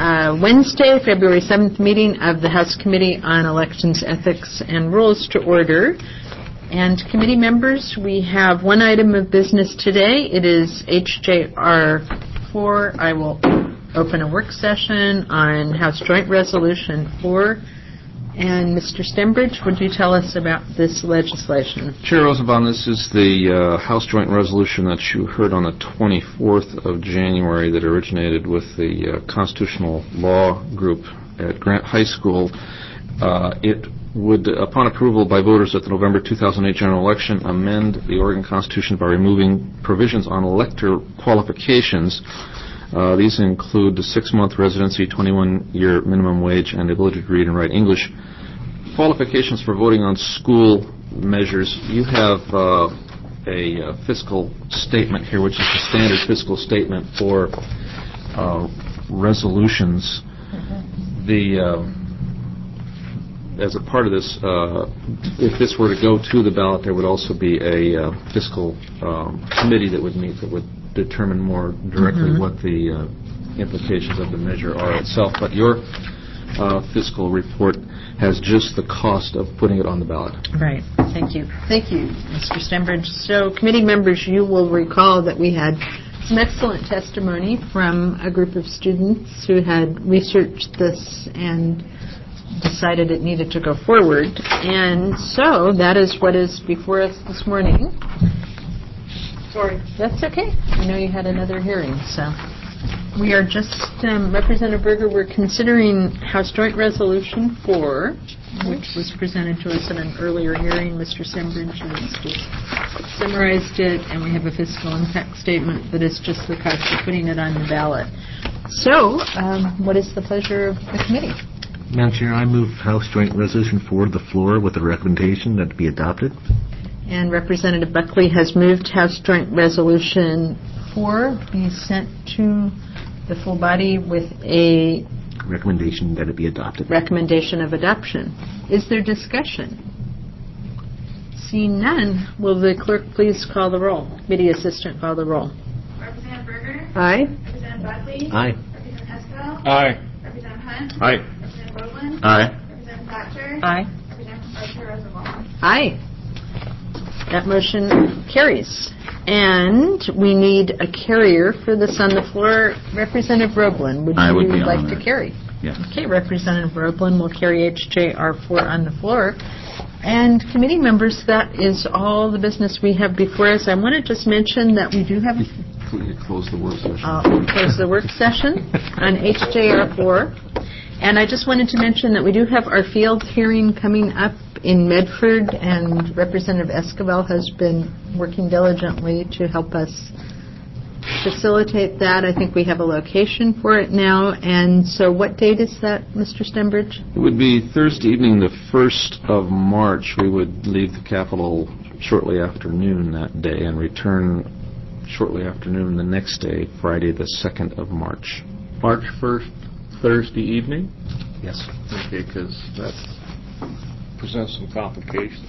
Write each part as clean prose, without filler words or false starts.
Wednesday, February 7th meeting of the House Committee on Elections, Ethics, and Rules to order. And committee members, we have one item of business today. It is HJR 4. I will open a work session on House Joint Resolution 4. And Mr. Stembridge, would you tell us about this legislation? Chair Rosenbaum, this is the House Joint Resolution that you heard on the 24th of January that originated with the Constitutional Law Group at Grant High School. It would, upon approval by voters at the November 2008 general election, amend the Oregon Constitution by removing provisions on elector qualifications. These include the 6-month residency, 21-year minimum wage, and the ability to read and write English. Qualifications for voting on school measures. You have a fiscal statement here, which is the standard fiscal statement for resolutions. As a part of this, if this were to go to the ballot, there would also be a fiscal committee that would meet that would determine more directly what the implications of the measure are itself. But your fiscal report has just the cost of putting it on the ballot. Right. Thank you. Thank you, Mr. Stembridge. So, committee members, you will recall that we had some excellent testimony from a group of students who had researched this and decided it needed to go forward. And so, that is what is before us this morning. Sorry. That's okay. I know you had another hearing, so we are just, Representative Berger, we're considering House Joint Resolution 4, which was presented to us in an earlier hearing. Mr. Stembridge has just summarized it, and we have a fiscal impact statement that is just the cost of putting it on the ballot. So, what is the pleasure of the committee? Madam Chair, I move House Joint Resolution 4 to the floor with a recommendation that it be adopted. And Representative Buckley has moved House Joint Resolution 4 be sent to the full body with a recommendation that it be adopted. Recommendation of adoption. Is there discussion? Seeing none, will the clerk please call the roll? Committee assistant, call the roll. Representative Berger? Aye. Representative Buckley? Aye. Representative Esquivel? Aye. Representative Hunt? Aye. Representative Bowman? Aye. Representative Thatcher? Aye. Representative Rosenbaum? Aye. That motion carries. And we need a carrier for this on the floor. Representative Roblin, would you like to carry? Yes. Okay, Representative Roblin will carry HJR 4 on the floor. And committee members, that is all the business we have before us. I want to just mention that we do have... Close the work session. Close the work session on HJR 4. And I just wanted to mention that we do have our field hearing coming up in Medford, and Representative Esquivel has been working diligently to help us facilitate that. I think we have a location for it now. And so what date is that, Mr. Stembridge? It would be Thursday evening, the 1st of March. We would leave the Capitol shortly after noon that day and return shortly after noon the next day, Friday the 2nd of March. March 1st, Thursday evening? Yes. Okay, because that presents some complications.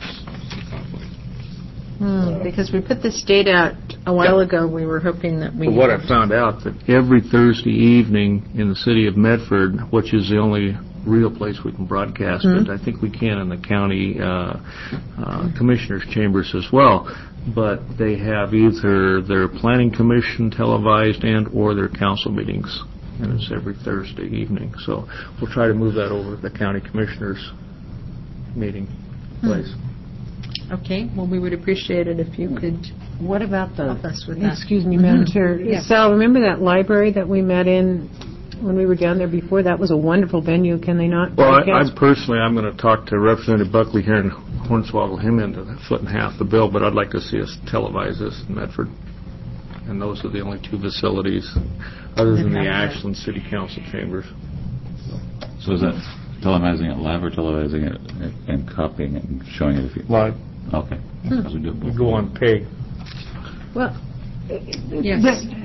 Because we put this date out a while ago, we were hoping that we... Well, what I found out, that every Thursday evening in the city of Medford, which is the only real place we can broadcast it, I think we can in the county commissioners' chambers as well, but they have either their planning commission televised and or their council meetings, and it's every Thursday evening. So we'll try to move that over to the county commissioners' meeting place. Okay, well, we would appreciate it if you could... What about the... help us with that. Excuse me, Madam Chair. Yeah. Sal, remember that library that we met in when we were down there before? That was a wonderful venue. Can they not Well, broadcast? I'm going to talk to Representative Buckley here and hornswoggle him into foot and half the bill, but I'd like to see us televise this in Medford. And those are the only two facilities other than the Ashland City Council chambers. So is that televising it live or televising it and copying it and showing it if you... Live. Okay. Because we do it We go on PEG. Well, yes.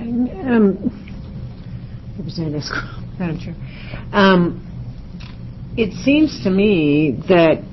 Representative Madam Chair, it seems to me that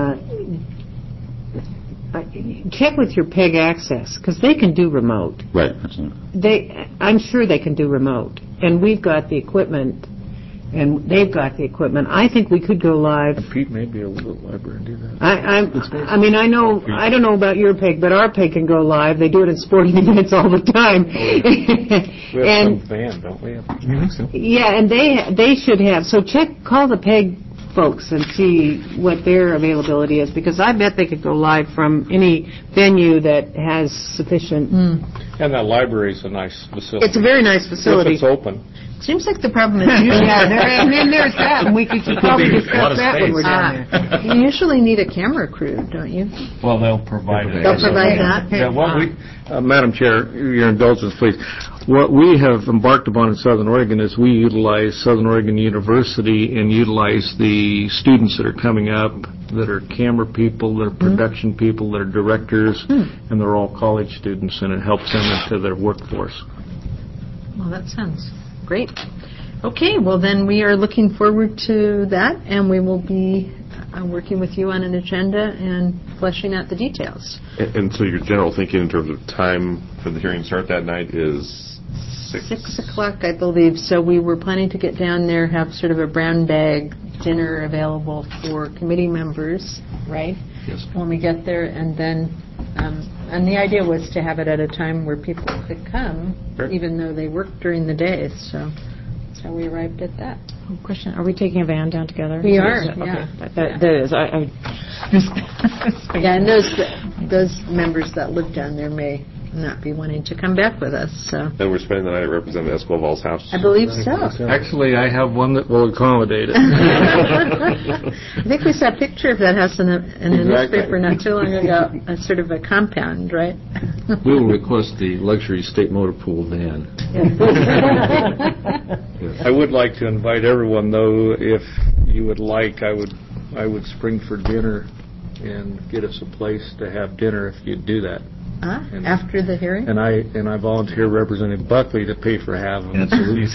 check with your PEG access, because they can do remote. Right. I'm sure they can do remote, and we've got the equipment and they've got the equipment. I think we could go live. Pete may be able to go to the library and do that. I mean, I don't know about your PEG, but our PEG can go live. They do it in sporting events all the time. We have And some van, don't we? yeah, and they should have. So call the PEG folks and see what their availability is, because I bet they could go live from any venue that has sufficient. And that library's a nice facility. It's a very nice facility. If it's open. Seems like the problem is usually, And then there's that, and we could probably a lot discuss of that when we're down there. you usually need a camera crew, don't you? Well, they'll provide it. They'll provide that? Yeah, what we, Madam Chair, your indulgence, please. What we have embarked upon in Southern Oregon is we utilize Southern Oregon University and utilize the students that are coming up that are camera people, that are production people, that are directors, and they're all college students, and it helps them into their workforce. Well, that sounds great. Okay, well then we are looking forward to that, and we will be working with you on an agenda and fleshing out the details. And so your general thinking in terms of time for the hearing start that night is 6 o'clock, I believe. So we were planning to get down there, have sort of a brown bag dinner available for committee members, right? Yes. When we get there, and then, and the idea was to have it at a time where people could come, Sure. even though they work during the day. So that's how we arrived at that. Question, are we taking a van down together? We are, Okay. yeah. That is, Yeah, and those members that live down there may not be wanting to come back with us. So and we're spending the night at Representative Escobar's house. I believe so. Actually, I have one that will accommodate it. I think we saw a picture of that house in the Exactly. newspaper not too long ago, a sort of a compound, right? We will request the luxury state motor pool van. I would like to invite everyone, though, if you would like, I would spring for dinner and get us a place to have dinner if you'd do that. After the hearing? And I volunteer Representative Buckley to pay for half of it.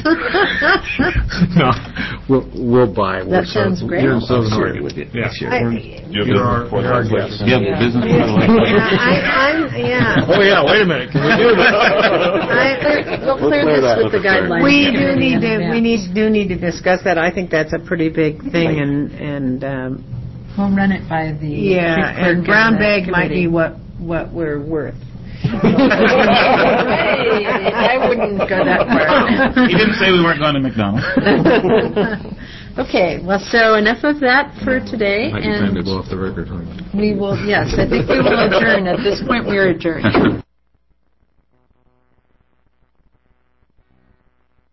No, we'll buy. That sounds great. You're in Southern I'll Oregon. with you. Yeah. You're our guest. You have a business card like Yeah. Oh, yeah, wait a minute. Can we do that? We'll clear this with the guidelines. We and do everything need in to, advance. need to discuss that. I think that's a pretty big thing, and We'll run it by the yeah, chief clerk and brown the bag might committee. be what we're worth. Hey, I wouldn't go that far. He didn't say we weren't going to McDonald's. Okay, well, so enough of that for today, Might be time to and go off the record, huh? we will, yes, I think we will adjourn. At this point, we are adjourned.